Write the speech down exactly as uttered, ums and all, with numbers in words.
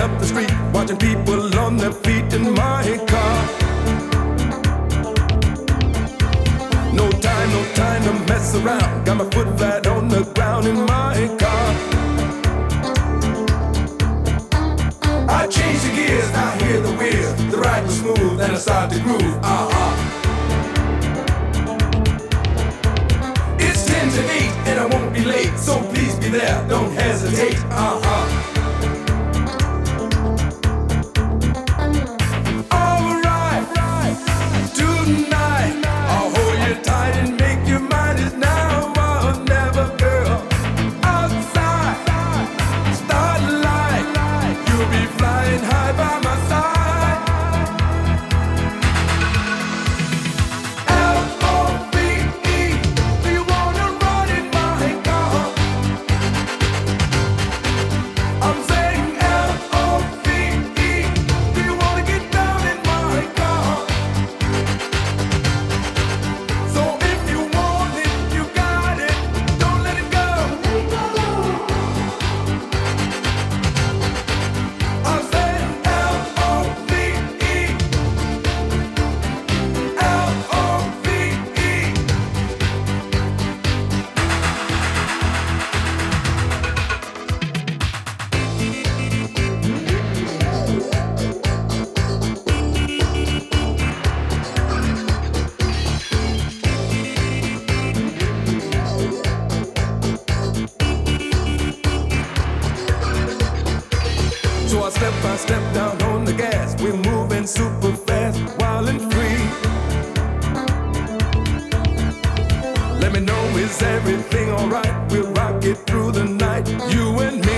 up the street, watching people on their feet in my car. No time, no time to mess around. Got my foot flat on the ground in my car. I change the gears, I hear the wheels. The ride was smooth and I start to groove. Uh-huh. It's ten to eight and I won't be late, so please be there, don't hesitate. Uh-huh. So I step by step down on the gas. We're moving super fast, wild and free. Let me know, is everything alright? We'll rock it through the night, you and me.